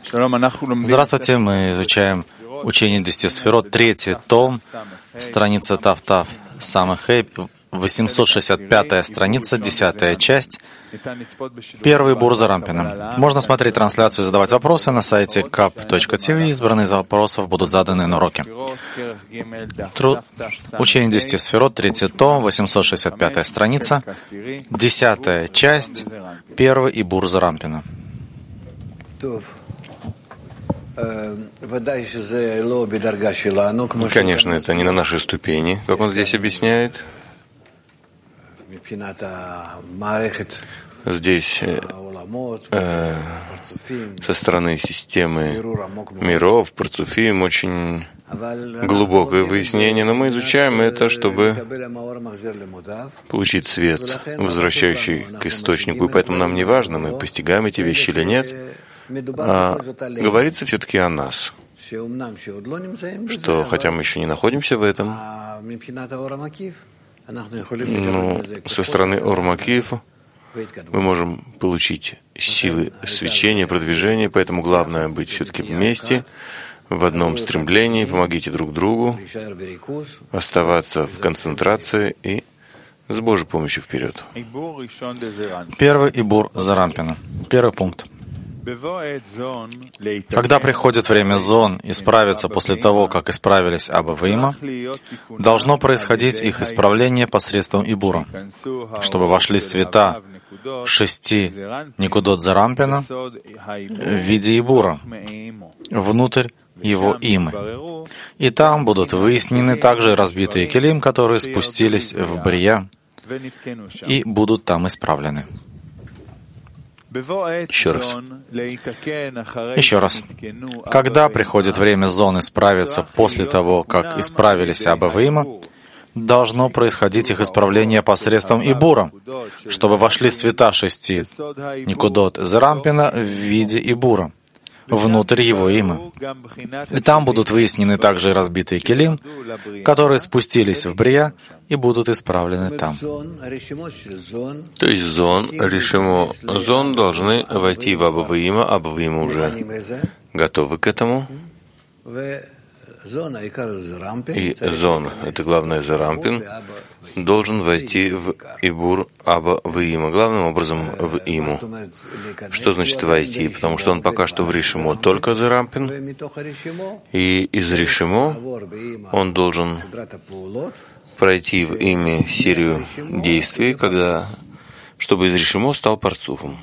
Здравствуйте, мы изучаем учение 10 сферот, 3 том, страница Тав-Тав, Самахэй, 865 страница, 10 часть, 1 бур за Рампином. Можно смотреть трансляцию и задавать вопросы на сайте kap.tv. Избранные из вопросов будут заданы на уроке. Учение 10 сферот, 3 том, 865 страница, 10 часть, 1 бур за Рампина. Конечно, это не на нашей ступени, как он здесь объясняет. Здесь со стороны системы миров, парцуфим, очень глубокое выяснение, но мы изучаем это, чтобы получить свет, возвращающий к источнику, и поэтому нам не важно, мы постигаем эти вещи или нет, а говорится все-таки о нас, что хотя мы еще не находимся в этом, но со стороны Ор-Макиев мы можем получить силы свечения, продвижения, поэтому главное быть все-таки вместе, в одном стремлении, помогите друг другу, оставаться в концентрации и с Божьей помощью вперед. 1 Ибур за Рампина. Первый пункт. Когда приходит время зон исправиться после того, как исправились Аба Ваима, должно происходить их исправление посредством Ибура, чтобы вошли света 6 Никудот Зарампина в виде Ибура внутрь его имы. И там будут выяснены также разбитые келим, которые спустились в Брия, и будут там исправлены. Еще раз. Когда приходит время зон исправиться после того, как исправились Аба Ваима, должно происходить их исправление посредством Ибура, чтобы вошли света 6 Никудот Зарампина в виде Ибура внутрь его имы. И там будут выяснены также разбитые келим, которые спустились в Брия и будут исправлены там. То есть зон, решимо, зон должны войти в Аба Ваима, Аба Ваима уже готовы к этому. И зон, это главное Зарампин, должен войти в Ибур Аба Ваима, главным образом в Иму. Что значит войти? Потому что он пока что в Ришимо только Зарампин, и из Ришимо он должен пройти в Име серию действий, чтобы из Ришимо стал парцуфом.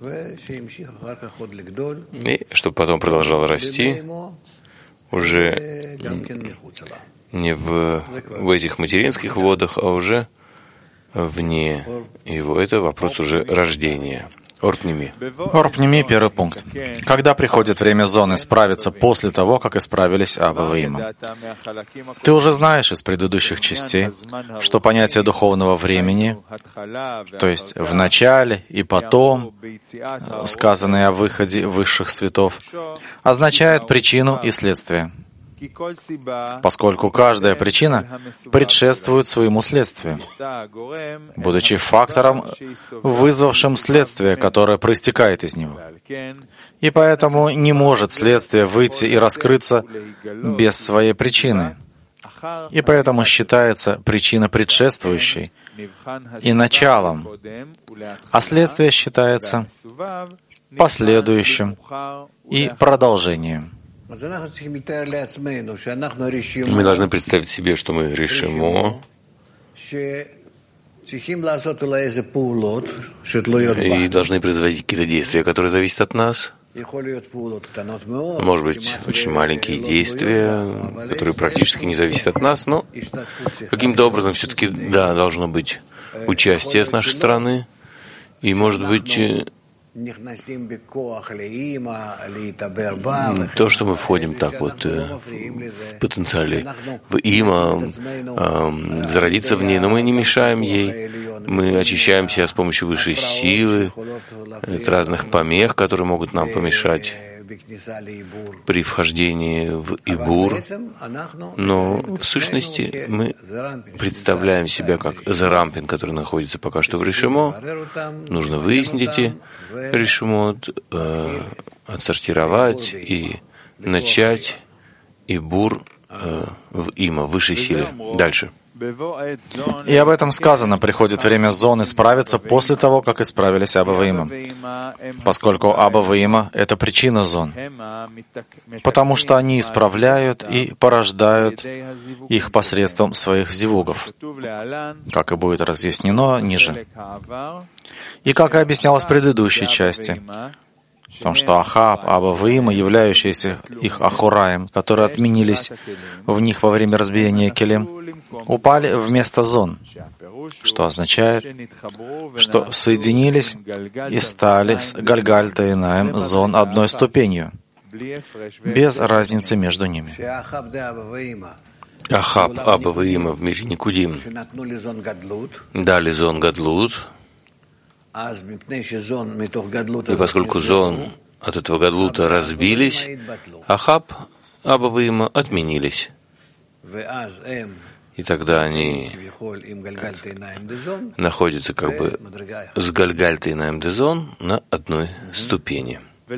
И чтобы потом продолжал расти, уже не в этих материнских водах, а уже вне его. Это вопрос уже рождения. Орпними. Орпними, первый пункт. Когда приходит время зоны исправиться после того, как исправились Аба Ваима? Ты уже знаешь из предыдущих частей, что понятие духовного времени, то есть в начале и потом, сказанное о выходе высших светов, означает причину и следствие, поскольку каждая причина предшествует своему следствию, будучи фактором, вызвавшим следствие, которое проистекает из него. И поэтому не может следствие выйти и раскрыться без своей причины. И поэтому считается причина предшествующей и началом, а следствие считается последующим и продолжением. Мы должны представить себе, что мы решимо, и должны производить какие-то действия, которые зависят от нас. Может быть, очень маленькие действия, которые практически не зависят от нас, но каким-то образом все-таки, да, должно быть участие с нашей стороны, и, может быть, то, что мы входим так вот в потенциале в Има, зародиться в ней, но мы не мешаем ей, мы очищаем себя с помощью высшей силы, от разных помех, которые могут нам помешать при вхождении в Ибур, но в сущности мы представляем себя как Зарампин, который находится пока что в Ришимо. Нужно выяснить эти Ришимот, отсортировать и начать Ибур в Има, в высшей силе. Дальше. И об этом сказано, приходит время зон исправиться после того, как исправились Аба Ваима, поскольку Аба Ваима — это причина зон, потому что они исправляют и порождают их посредством своих зивугов, как и будет разъяснено ниже. И как и объяснялось в предыдущей части, в том, что Ахаб, Аба Ваима, являющиеся их Ахураем, которые отменились в них во время разбиения Келем, упали вместо зон, что означает, что соединились и стали с Гальгальта и Наем зон одной ступенью, без разницы между ними. Ахаб, Аба Ваима в мире Никудим дали зон Гадлут, и поскольку зон от этого Гадлута разбились, Ахаб, Аба Ваима отменились. И тогда они находятся как бы с Гальгальта и Наем Дезон на одной ступени.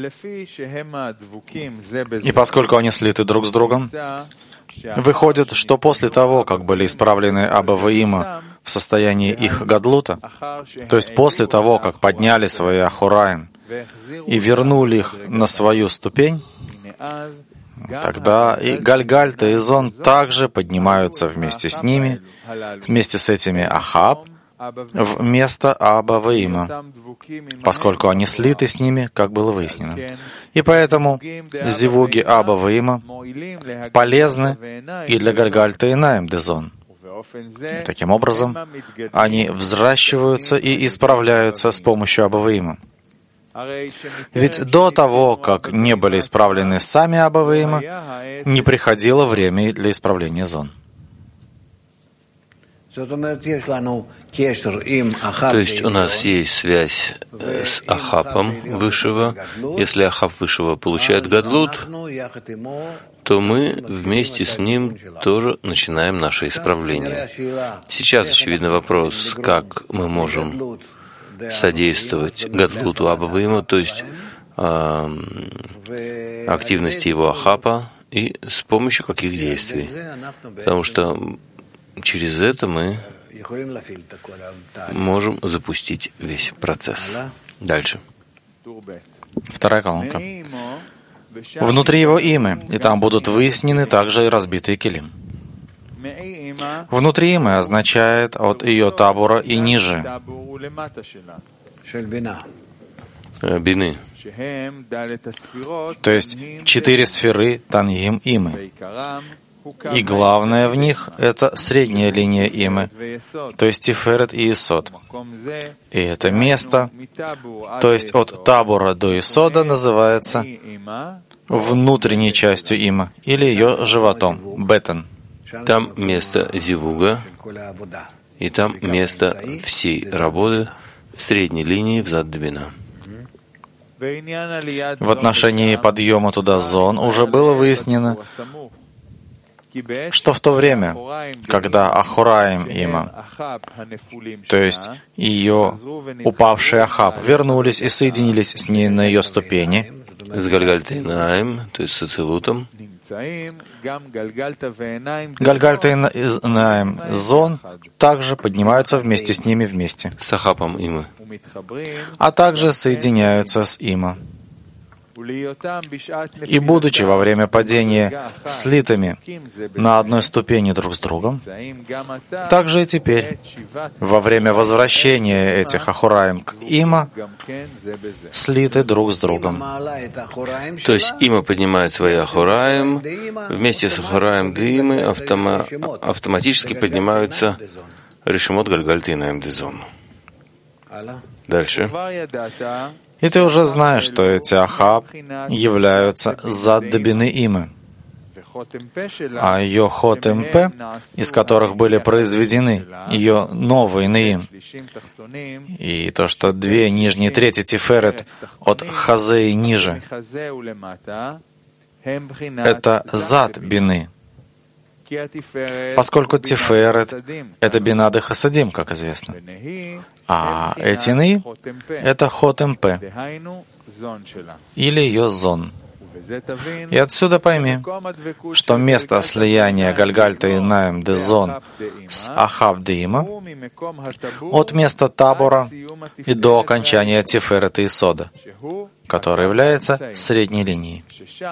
И поскольку они слиты друг с другом, выходит, что после того, как были исправлены Аба Ваима в состоянии их Гадлута, то есть после того, как подняли свои Ахураим и вернули их на свою ступень, тогда и Гальгальта и Зон также поднимаются вместе с ними, вместе с этими Ахаб, вместо Аба Ваима, поскольку они слиты с ними, как было выяснено. И поэтому зивуги Аба Ваима полезны и для Гальгальта и Наем Дезон. И таким образом, они взращиваются и исправляются с помощью Аба Ваима. Ведь до того, как не были исправлены сами Аба Ваима, не приходило время для исправления зон. То есть у нас есть связь с Ахабом Высшего. Если Ахаб Высшего получает Гадлут, то мы вместе с ним тоже начинаем наше исправление. Сейчас очевидный вопрос, как мы можем содействовать Гадлуту Аба Ваима, то есть активности его Ахапа, и с помощью каких действий. Потому что через это мы можем запустить весь процесс. Дальше. Вторая колонка. Внутри его имы, и там будут выяснены также и разбитые келим. Внутри имы означает от ее табура и ниже. Бины. То есть 4 сферы Таньим имы. И главное в них — это средняя линия имы, то есть Тиферет и Исод. И это место, то есть от Табура до Исода, называется внутренней частью имы, или ее животом, Бетен. Там место Зивуга, и там место всей работы в средней линии взад до бина. В отношении подъема туда зон уже было выяснено, что в то время, когда Ахураим има, то есть ее упавший Ахаб, вернулись и соединились с ней на ее ступени, с Гальгальта и Наем, то есть с Ацилутом, Гальгальта и Наем Зон также поднимаются вместе с ними вместе, с Ахапом Имы, а также соединяются с Има. И, будучи во время падения слитыми на одной ступени друг с другом, также и теперь, во время возвращения этих Ахураим к Има, слиты друг с другом. То есть Има поднимает свои Ахураим, вместе с Ахураим Димы автоматически поднимаются Решимот Гальгальта и Наем Дезон. Дальше. И ты уже знаешь, что эти Ахаб являются зад до бины имы, а ее хот МП, из которых были произведены ее новые Неим, и то, что 2 нижние трети Тиферет от Хазе и ниже, это зад бины. поскольку Тиферет — это Бинад и Хасадим, как известно, а Этины — это Хотем-П, или ее зон. И отсюда пойми, что место слияния Гальгальта и Наим де Зон с Ахав де Има от места Табора и до окончания Тиферета и Сода, которое является средней линией.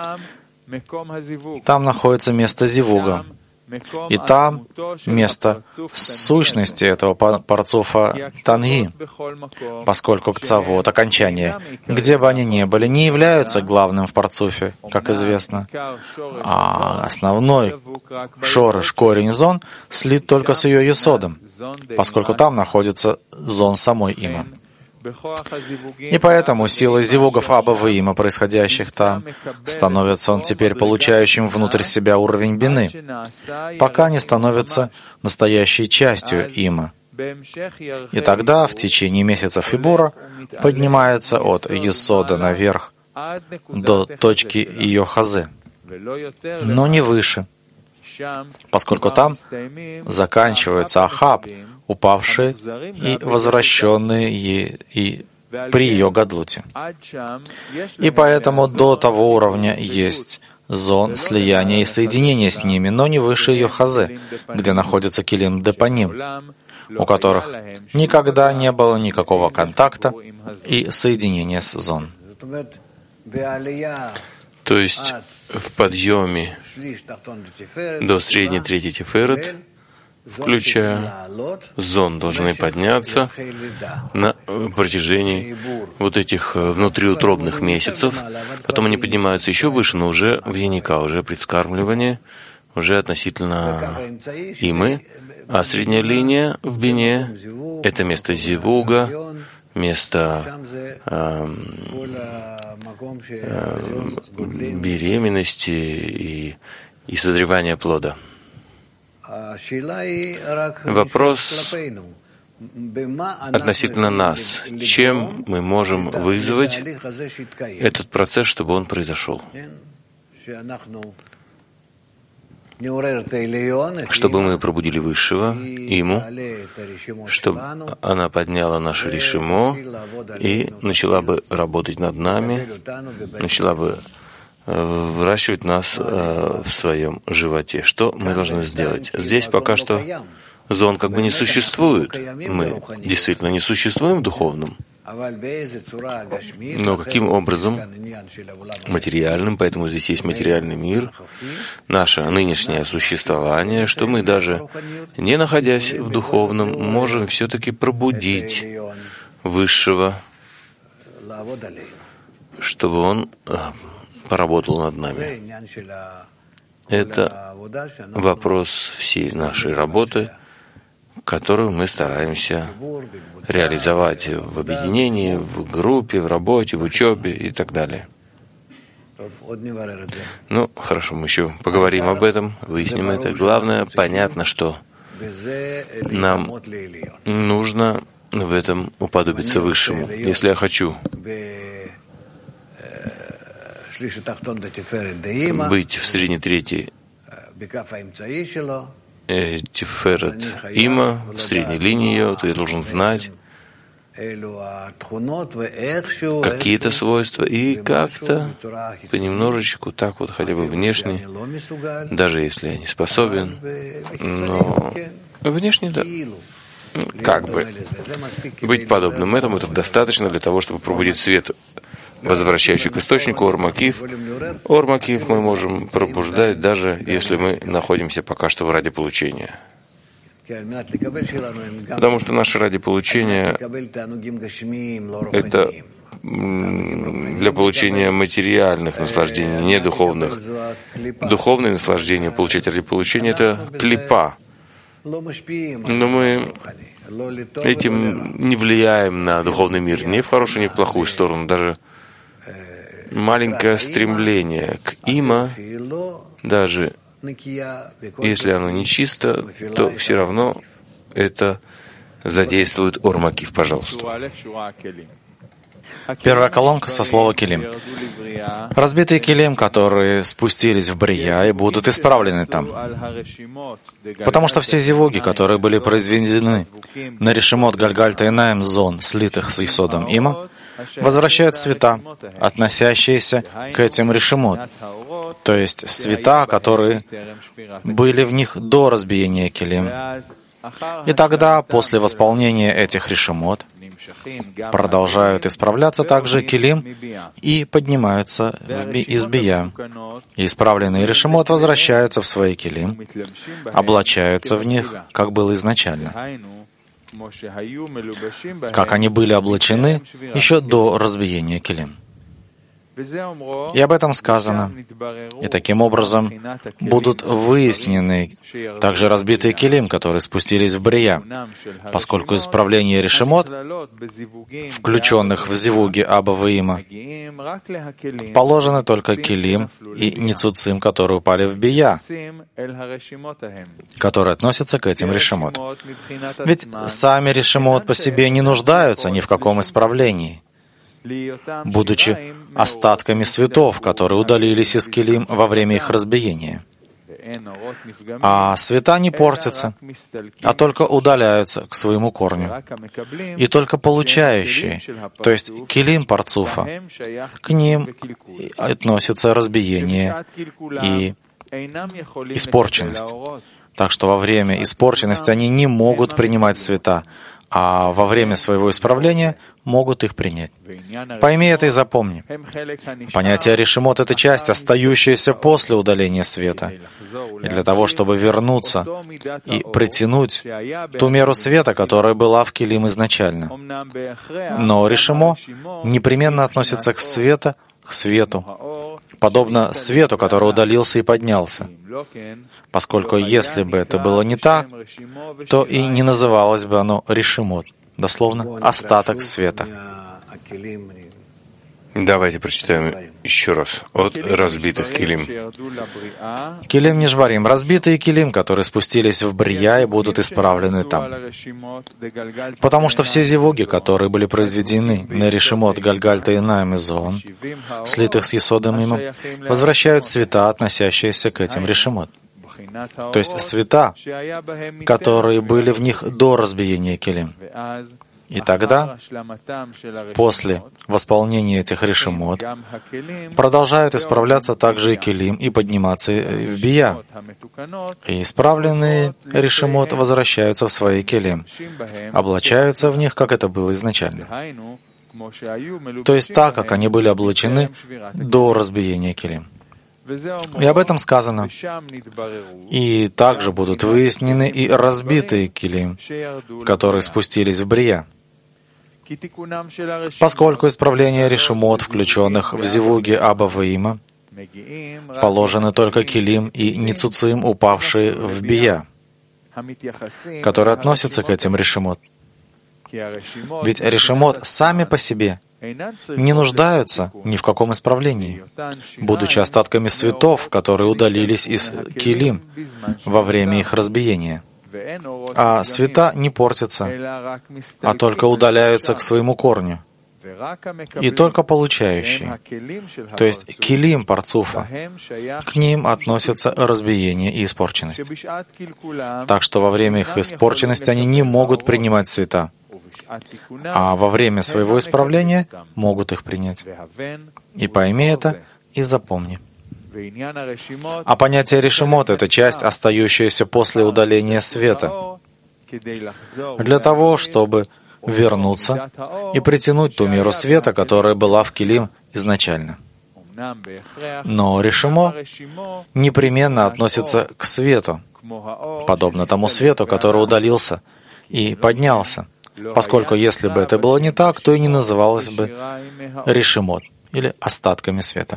Там находится место Зивуга, и там место сущности этого парцуфа Танги, поскольку кцавот, окончания, где бы они ни были, не являются главным в парцуфе, как известно, а основной шорыш, корень зон, слит только с ее есодом, поскольку там находится зон самой Има. И поэтому силой зивугов Абава и Има, происходящих там, становится он теперь получающим внутрь себя уровень бины, пока не становится настоящей частью Има. И тогда, в течение месяцев Ибура, поднимается от есода наверх до точки ее хазы, но не выше, поскольку там заканчивается Ахаб, упавшие и возвращенные и при ее гадлуте. И поэтому до того уровня есть зон слияния и соединения с ними, но не выше ее хазы, где находится килим депаним, у которых никогда не было никакого контакта и соединения с зон. То есть в подъеме до средней трети Тиферет, включая зон, должны подняться на протяжении вот этих внутриутробных месяцев. Потом они поднимаются еще выше, но уже в Яника, уже предскармливание, уже относительно Имы. А средняя линия в Бине — это место Зивуга, место беременности и созревания плода. Вопрос относительно нас. Чем мы можем вызвать этот процесс, чтобы он произошел? Чтобы мы пробудили Высшего, Иму, чтобы она подняла наше решимо и начала бы работать над нами, начала бы выращивать нас в своем животе. Что мы должны сделать? Здесь пока что зон как бы не существует. Мы действительно не существуем в духовном. Но каким образом? Материальным, поэтому здесь есть материальный мир, наше нынешнее существование, что мы даже, не находясь в духовном, можем все-таки пробудить Высшего, чтобы он поработал над нами. Это вопрос всей нашей работы, которую мы стараемся реализовать в объединении, в группе, в работе, в учебе и так далее. Ну, хорошо, мы еще поговорим об этом, выясним это. Главное, понятно, что нам нужно в этом уподобиться Высшему. Если я хочу быть в средней трети Тиферет Има, в средней линии ее, то я должен знать какие-то свойства и как-то понемножечку, так вот, хотя бы внешне, даже если я не способен, но внешне, да, как бы быть подобным этому, это достаточно для того, чтобы пробудить свет, возвращающий к источнику Ор-Макиф. Ор-Макиф мы можем пробуждать, даже если мы находимся пока что в ради получения. Потому что наше ради получения — это для получения материальных наслаждений, не духовных. Духовные наслаждения получать ради получения — это клипа. Но мы этим не влияем на духовный мир ни в хорошую, ни в плохую сторону. Даже маленькое стремление к Има, даже если оно нечисто, то все равно это задействует Ор-Макиф, пожалуйста. Первая колонка со слова «килим». Разбитые килим, которые спустились в Брия и будут исправлены там. Потому что все зивуги, которые были произведены на решемот Гальгальта и Наим зон, слитых с Исодом Има, возвращают света, относящиеся к этим решемот, то есть света, которые были в них до разбиения килим. И тогда, после восполнения этих решемот, продолжают исправляться также килим и поднимаются из бия. И исправленные решемот возвращаются в свои килим, облачаются в них, как было изначально, как они были облачены еще до разбиения килим. И об этом сказано. И таким образом будут выяснены также разбитые килим, которые спустились в Брия, поскольку исправление решемот, включенных в зивуги Аба Ваима, положены только килим и ницуцим, которые упали в Бия, которые относятся к этим решемот. Ведь сами решемот по себе не нуждаются ни в каком исправлении, будучи остатками светов, которые удалились из килим во время их разбиения. А света не портятся, а только удаляются к своему корню. И только получающие, то есть килим парцуфа, к ним относится разбиение и испорченность. Так что во время испорченности они не могут принимать света, а во время своего исправления могут их принять. Пойми это и запомни. Понятие решемот — это часть, остающаяся после удаления света. И для того, чтобы вернуться и притянуть ту меру света, которая была в килим изначально. Но решемо непременно относится к свету, подобно свету, который удалился и поднялся. Поскольку если бы это было не так, то и не называлось бы оно решемот, дословно остаток света. Давайте прочитаем еще раз от разбитых килим. Килим нишбарим. Разбитые килим, которые спустились в Брия и будут исправлены там. Потому что все зивуги, которые были произведены на решемот Гальгальта и Наим зон, слитых с Исодом Има, возвращают света, относящиеся к этим решемот. То есть света, которые были в них до разбиения килим. И тогда, после восполнения этих решемот, продолжают исправляться также и килим и подниматься в бия. И исправленные решемот возвращаются в свои килим, облачаются в них, как это было изначально. То есть так, как они были облачены до разбиения килим. И об этом сказано. И также будут выяснены и разбитые килим, которые спустились в Брия. Поскольку исправление решемот, включенных в зивуги Аба Ваима, положены только килим и ницуцим, упавшие в Бия, которые относятся к этим решемот. Ведь решемот сами по себе не нуждаются ни в каком исправлении, будучи остатками светов, которые удалились из килим во время их разбиения. А света не портятся, а только удаляются к своему корню. И только получающие, то есть килим парцуфа, к ним относятся разбиение и испорченность. Так что во время их испорченности они не могут принимать света, а во время своего исправления могут их принять. И пойми это и запомни. А понятие решемот — это часть, остающаяся после удаления света, для того, чтобы вернуться и притянуть ту меру света, которая была в килим изначально. Но решемо непременно относится к свету, подобно тому свету, который удалился и поднялся, поскольку если бы это было не так, то и не называлось бы решемот или остатками света.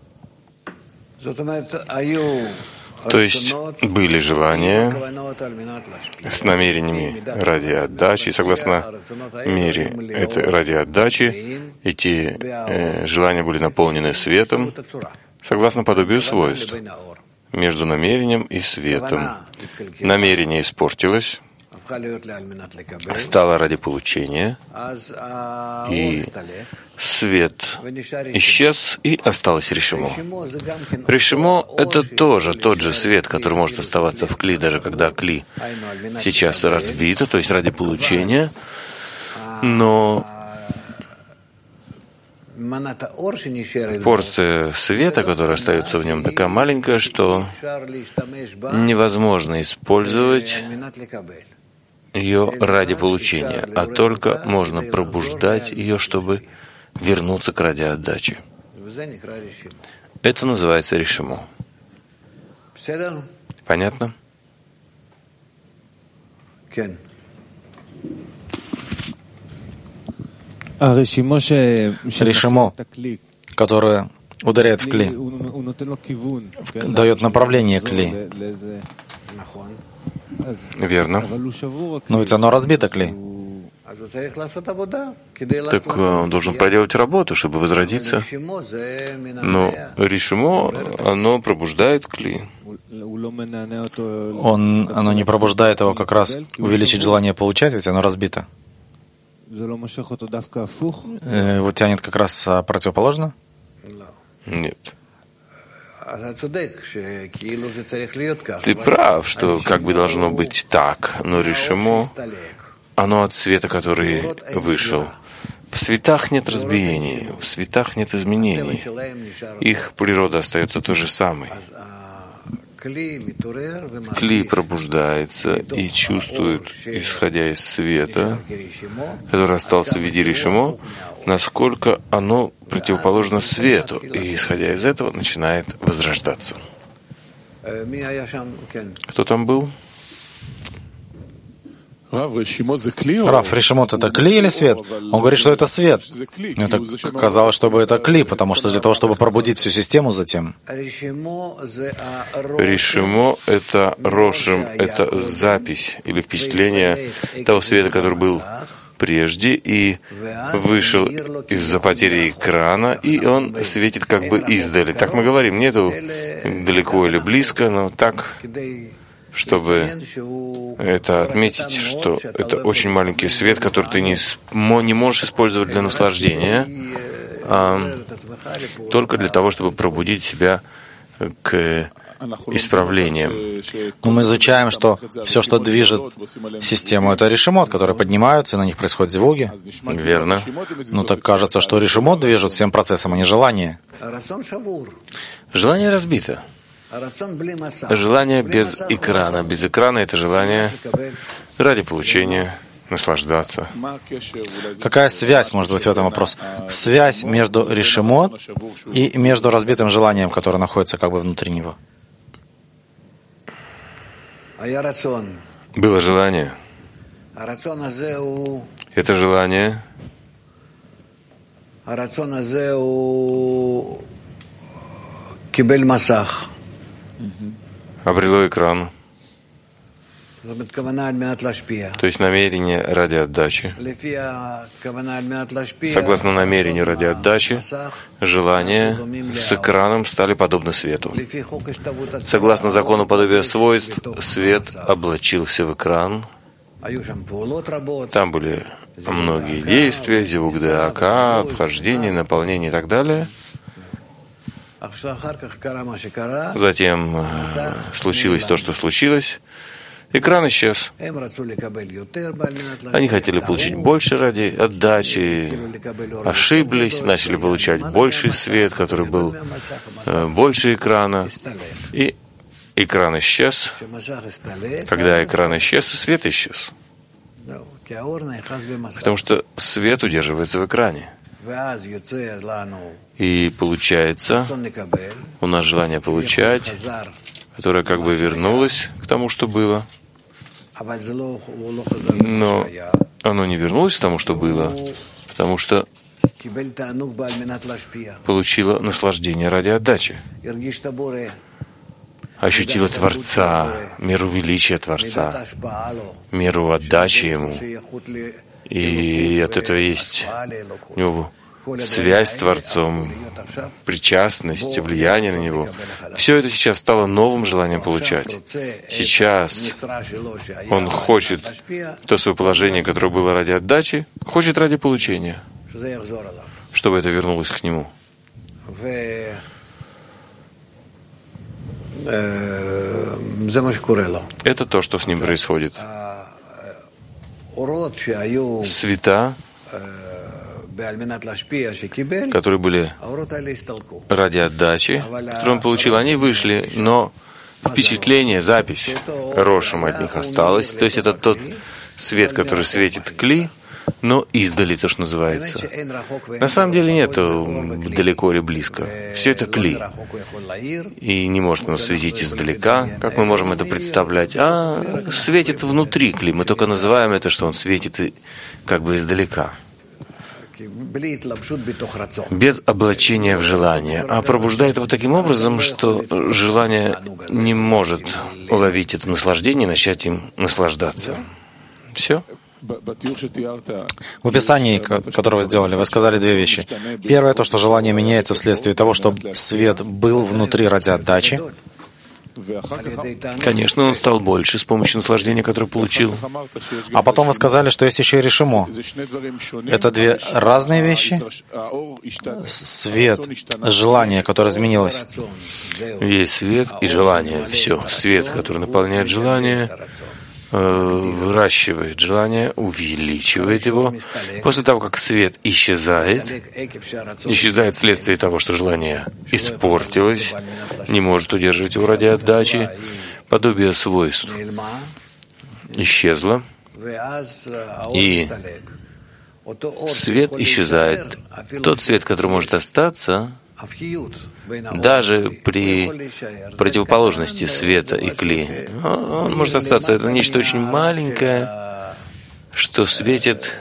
То есть были желания с намерениями ради отдачи, и согласно мере этой ради отдачи эти желания были наполнены светом, согласно подобию свойств, между намерением и светом. Намерение испортилось, стало ради получения, и свет исчез, и осталось решимо. Решимо — это тоже тот же свет, который может оставаться в кли, даже когда кли сейчас разбито, то есть ради получения, но порция света, которая остается в нем, такая маленькая, что невозможно использовать ее ради получения, а только можно пробуждать ее, чтобы вернуться к ради отдачи. Это называется решимо. Понятно? Решимо, которое ударяет в кли, дает направление кли. Верно. Но ведь оно разбито кли. Так он должен проделать работу, чтобы возродиться. Но решимо, оно пробуждает кли. Оно не пробуждает его как раз увеличить желание получать, ведь оно разбито. Его тянет как раз противоположно? Нет. Ты прав, что как бы должно быть так, но решимо, оно от света, который вышел. В светах нет разбиений, в светах нет изменений. Их природа остается той же самой. Кли пробуждается и чувствует, исходя из света, который остался в виде решимо, насколько оно противоположно свету, и, исходя из этого, начинает возрождаться. Кто там был? Рав, решимот — это кли или свет? Он говорит, что это свет. Мне так казалось, чтобы это кли, потому что для того, чтобы пробудить всю систему затем. Решимо — это рошем, это запись или впечатление того света, который был прежде и вышел из-за потери экрана, и он светит как бы издали. Так мы говорим, нету далеко или близко, но так, чтобы это отметить, что это очень маленький свет, который ты не можешь использовать для наслаждения, а только для того, чтобы пробудить себя к исправлениям. Но мы изучаем, что все, что движет систему, это решимот, которые поднимаются, и на них происходят звуки. Верно. Ну так кажется, что решимот движет всем процессом, а не желание. Желание разбито. Желание без экрана. Без экрана — это желание ради получения, наслаждаться. Какая связь может быть в этом вопросе? Связь между решимот и между разбитым желанием, которое находится как бы внутри него. Было желание. Это желание обрело экран. То есть намерение ради отдачи. Согласно намерению ради отдачи, желания с экраном стали подобны свету. Согласно закону подобия свойств, свет облачился в экран. Там были многие действия, зивук ДАК, вхождение, наполнение и так далее. Затем случилось то, что случилось. Экран исчез. Они хотели получить больше ради отдачи, ошиблись, начали получать больший свет, который был больше экрана, и экран исчез. Когда экран исчез, свет исчез. Потому что свет удерживается в экране. И получается, у нас желание получать, которое как бы вернулось к тому, что было. Но оно не вернулось к тому, что было, потому что получило наслаждение ради отдачи. Ощутило Творца, меру величия Творца, меру отдачи Ему. И от этого есть у него связь с Творцом, причастность, влияние на Него. Все это сейчас стало новым желанием получать. Сейчас он хочет то свое положение, которое было ради отдачи, хочет ради получения. чтобы это вернулось к нему. Это то, что с ним происходит. Света, которые были ради отдачи, которую он получил, они вышли, но впечатление, запись Рошем от них осталась. То есть это тот свет, который светит кли, но издали, то, что называется. На самом деле нет далеко или близко. Все это кли. И не может он светить издалека, как мы можем это представлять, а светит внутри кли. Мы только называем это, что он светит как бы издалека. Без облачения в желание, а пробуждает его таким образом, что желание не может уловить это наслаждение и начать им наслаждаться. Все. В описании, которое вы сделали, вы сказали две вещи. Первое, то, что желание меняется вследствие того, чтобы свет был внутри ради отдачи. Конечно, он стал больше с помощью наслаждения, которое получил. А потом вы сказали, что есть еще и решимо. Это две разные вещи. Свет, желание, которое изменилось. Есть свет и желание. Все. Свет, который наполняет желание, выращивает желание, увеличивает его. После того, как свет исчезает вследствие того, что желание испортилось, не может удерживать его ради отдачи, подобие свойств исчезло, и свет исчезает. Тот свет, который может остаться, даже при противоположности света и кли, он может остаться. Это нечто очень маленькое, что светит,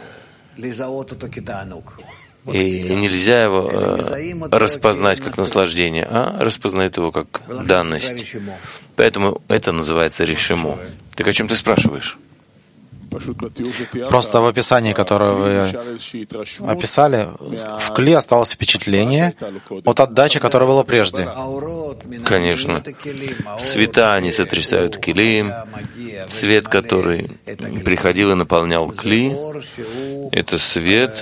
и нельзя его распознать как наслаждение, а распознает его как данность. Поэтому это называется решимо. Так о чем ты спрашиваешь? Просто в описании, которое вы описали, в кли осталось впечатление от отдачи, которая была прежде. Конечно. Света, они сотрясают кли. Свет, который приходил и наполнял кли, это свет,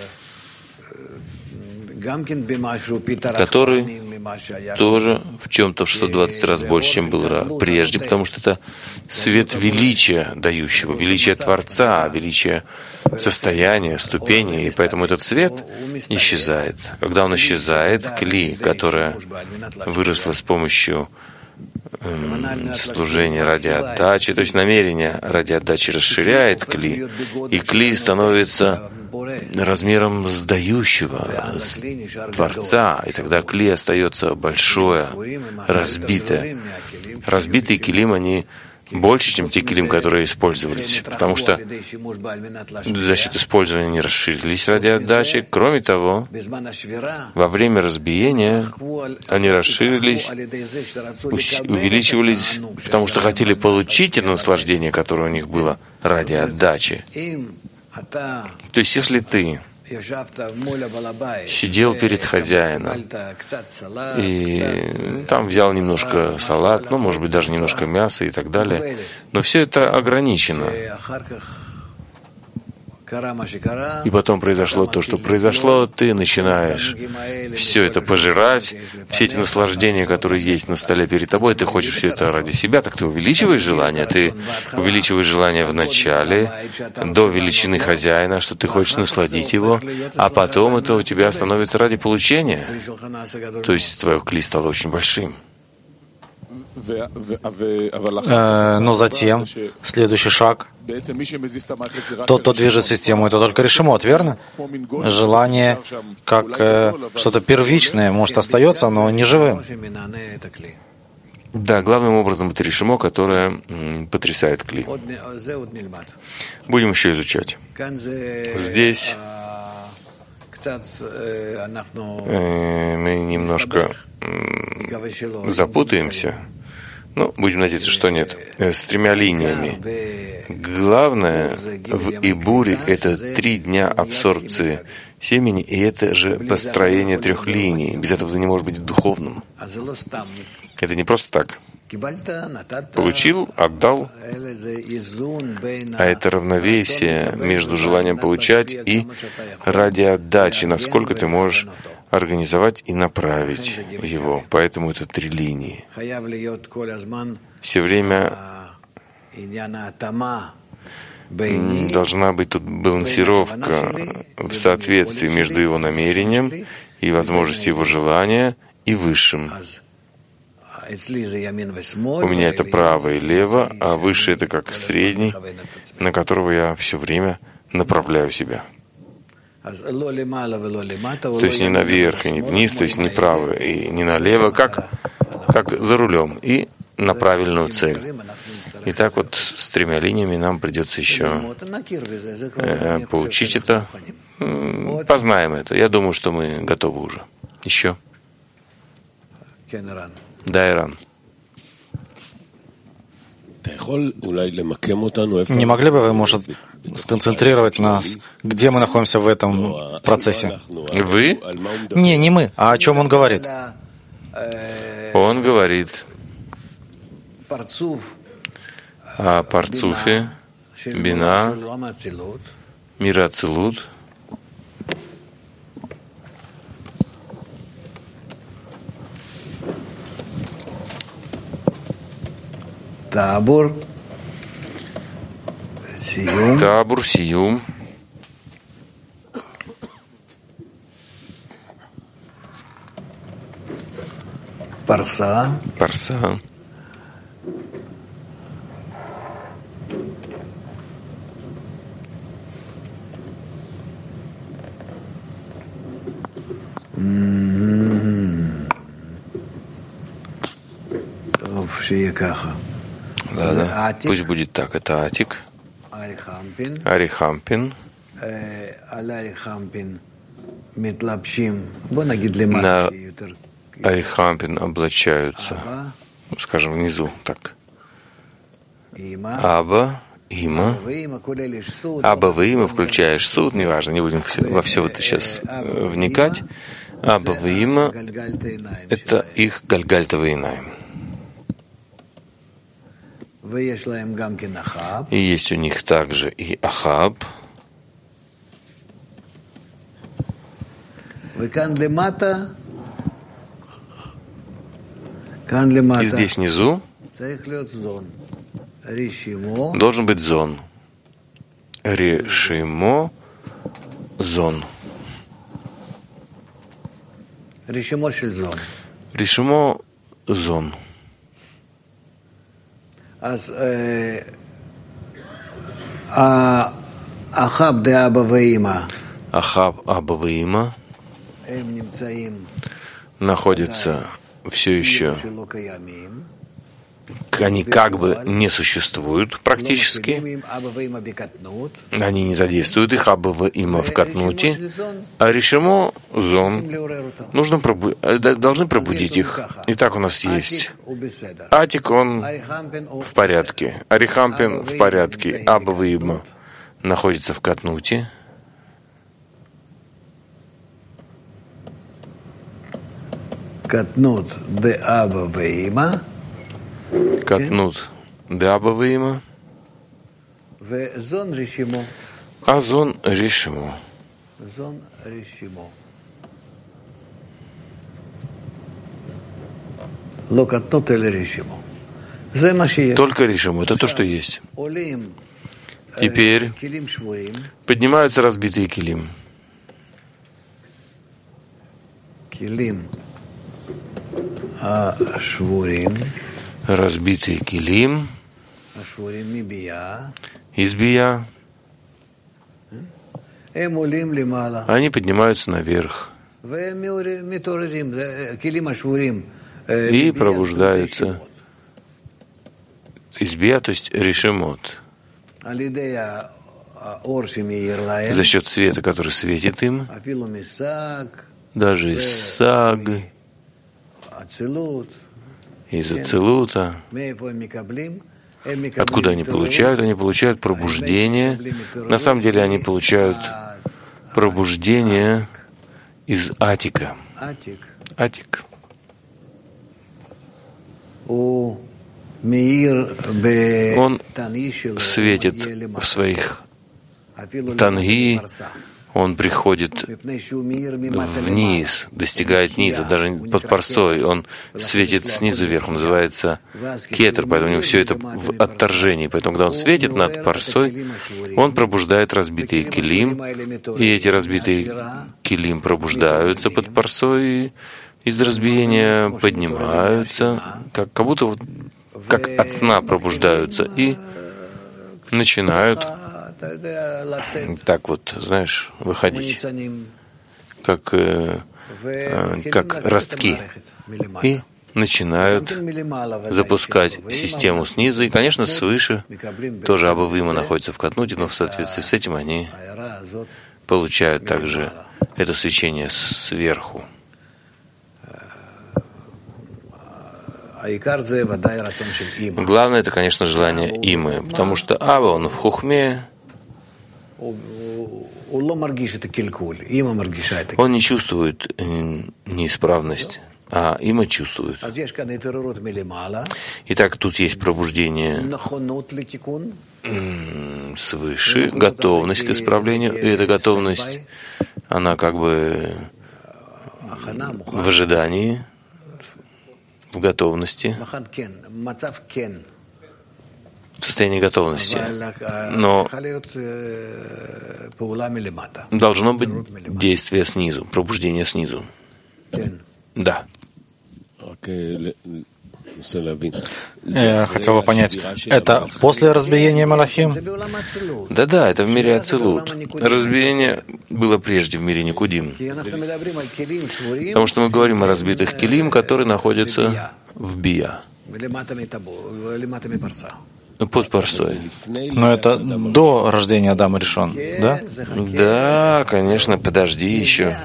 который тоже в чем-то в 120 раз больше, чем был прежде, потому что это свет величия дающего, величия Творца, величия состояния, ступени, и поэтому этот свет исчезает. Когда он исчезает, кли, которая выросла с помощью служения ради отдачи, то есть намерение ради отдачи расширяет кли, и кли становится размером сдающего Творца, и тогда кли остается большое, разбитое. Разбитые килим, они больше, чем те килим, которые использовались, потому что за счет использования они расширились ради отдачи. Кроме того, во время разбиения они расширились, увеличивались, потому что хотели получить это наслаждение, которое у них было ради отдачи. То есть, если ты сидел перед хозяином и там взял немножко салат, ну, может быть, даже немножко мяса и так далее, но все это ограничено. И потом произошло то, что произошло, ты начинаешь все это пожирать, все эти наслаждения, которые есть на столе перед тобой, ты хочешь все это ради себя, так ты увеличиваешь желание, в начале, до величины хозяина, что ты хочешь насладить его, а потом это у тебя становится ради получения. То есть твое кли стало очень большим. Но затем, следующий шаг, тот, кто движет систему, это только решимот, верно? Желание, как что-то первичное, может, остается, но не живым. Да, главным образом это решимо, которое потрясает кли. Будем еще изучать. Здесь мы немножко запутаемся. Ну, будем надеяться, что нет. С 3 линиями. Главное в Ибуре — это 3 дня абсорбции семени, и это же построение 3 линий. Без этого ты не можешь быть в духовном. Это не просто так. Получил, отдал. А это равновесие между желанием получать и ради отдачи, насколько ты можешь организовать и направить его. Поэтому это 3 линии. Все время должна быть тут балансировка в соответствии между его намерением и возможностью его желания и высшим. У меня это право и лево, а выше это как средний, на которого я все время направляю себя. То есть не наверх и не вниз, то есть не право и не налево, как за рулем, и на правильную цель. И так вот с 3 линиями нам придется еще получить это. Познаем это. Я думаю, что мы готовы уже. Еще? Да, Иран. Не могли бы вы, может, сконцентрировать нас, где мы находимся в этом процессе? Вы? Не мы. А о чем он говорит? Он говорит о парцуфе, бина, мира ацилут, табур, сиюм, парса, Ладно, пусть будет так. Это Атик, Арихампин. На Арихампин облачаются, скажем, внизу, так. Аба, Има. Аба, Има, включаешь суд, неважно, не будем во все это сейчас вникать. Аба, Има — это их Гальгальтовый Инаим. И есть у них также и Ахаб. И здесь внизу должен быть зон. Решимо зон. Решимо зон. Ахаб Аба и Има находятся все еще, они как бы не существуют практически, они не задействуют их, Аба и Има в Катнуте, а Решимо зон должны пробудить их. Итак, у нас есть Атик, он в порядке, Арихампин в порядке, Аба и Има находится в Катнуте. Катнут де Аба Вейма. Катнут де Аба Вейма. Зон Решимо. А зон Решимо. Зон Решимо. Ло Катнут или Решимо. Только Решимо. Это то, что есть. Теперь поднимаются разбитые килим. Разбитый килим из бия. Они поднимаются наверх и пробуждаются из бия, то есть решемот, за счет света, который светит им, даже из саг, из ацилута. Откуда они получают? Они получают пробуждение. На самом деле они получают пробуждение из Атика. Атик. Он светит в своих танги, он приходит вниз, достигает низа, даже под парсой, он светит снизу вверх, он называется кетер, поэтому у него все это в отторжении. Поэтому, когда он светит над парсой, он пробуждает разбитые килим, и эти разбитые килим пробуждаются под парсой, и из разбиения поднимаются, как будто вот, как от сна пробуждаются, и начинают так вот, знаешь, выходить, как ростки, и начинают запускать систему снизу. И, конечно, свыше тоже Аба Вима находится в Катнуте, но в соответствии с этим они получают также это свечение сверху. Главное, это, конечно, желание Имы, потому что Ава, он в хухме, он не чувствует неисправность, а Има чувствует. Итак, тут есть пробуждение свыше, готовность к исправлению, и эта готовность, она как бы в ожидании, в готовности, в состоянии готовности. Но должно быть действие снизу, пробуждение снизу. Да. Я хотел бы понять, это после разбиения Малахим? Да, это в мире Ацилут. Разбиение было прежде в мире Никудим. Потому что мы говорим о разбитых килим, которые находятся в Бия, под парсой. Но это до рождения Адама Ришон, да? Да, конечно, подожди еще.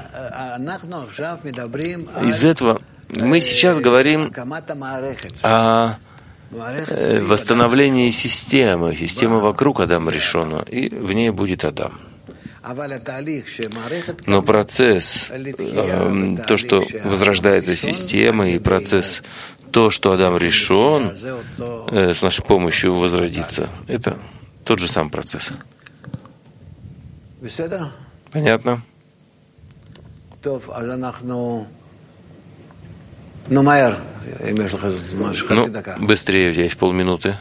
Из этого мы сейчас говорим о восстановлении системы вокруг Адама Ришона, и в ней будет Адам. Но процесс, то, что возрождается система, и процесс, то, что Адам Ришон с нашей помощью возродится, это тот же самый процесс. Понятно? Ну, быстрее, у тебя есть полминуты.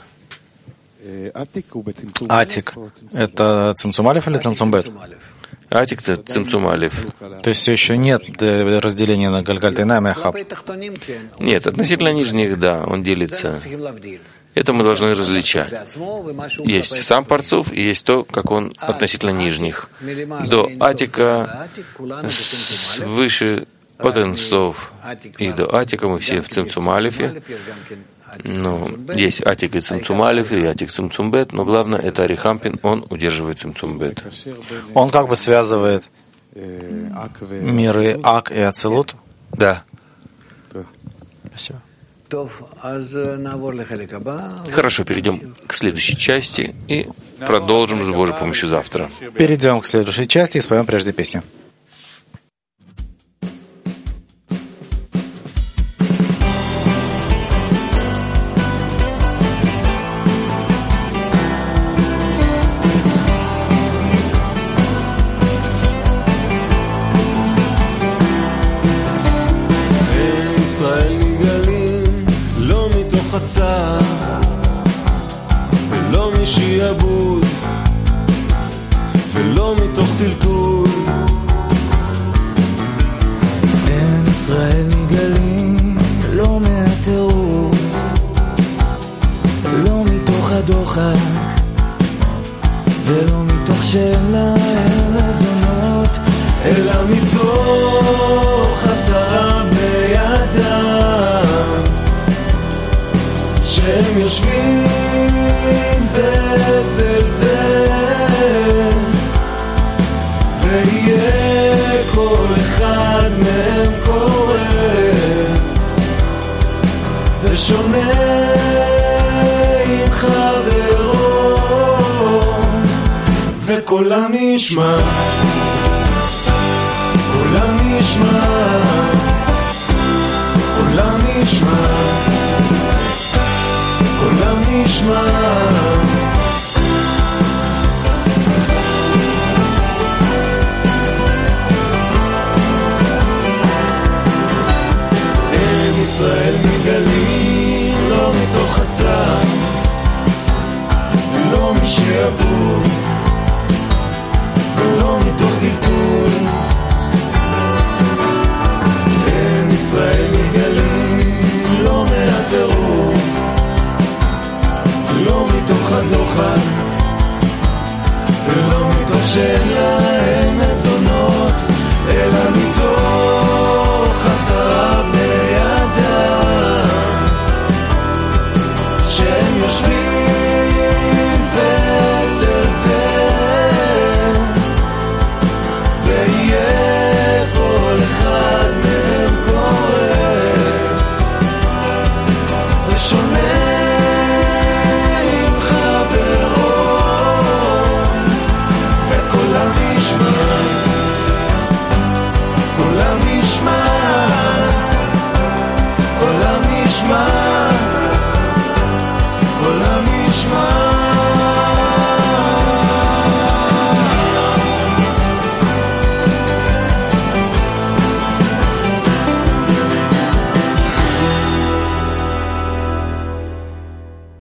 Атик — это Цимцум Алеф или Цимцум Бет? Атик — это Цимцум Алеф. То есть все еще нет разделения на Гальгальта и Найм и Ахаб? Нет, относительно нижних, да, он делится. Это мы должны различать. Есть сам Парцуф, и есть то, как он относительно нижних. До Атика, свыше от Энсов и до Атика мы все в Цимцум Алефе. Ну, есть Атик и Цимцум Алеф, и Атик Цимцум Бет, но главное, это Арихампин, он удерживает Цимцум Бет. Он как бы связывает миры Ак и Ацилут? Да. Спасибо. Хорошо, перейдем к следующей части и продолжим с Божьей помощью завтра. Перейдем к следующей части и споем прежде песню. ולא משעבוד ולא מתוך טלטול אין ישראל נגלים לא מהטירוף לא מתוך הדוחק ולא מתוך שאלה אל הזונות אלא מתוך עשרה בני אדם שהם יושבים זה אצל זה ויהיה כל אחד מהם קורא ושונה עם חברו וקולם נשמע קולם נשמע קולם נשמע קולם נשמע ישראל מגלים לא מתוך הצד לא משעבוד ולא מתוך טלטול אין ישראל מגלים לא מהטירוף לא מתוך הדוחק ולא מתוך שאלה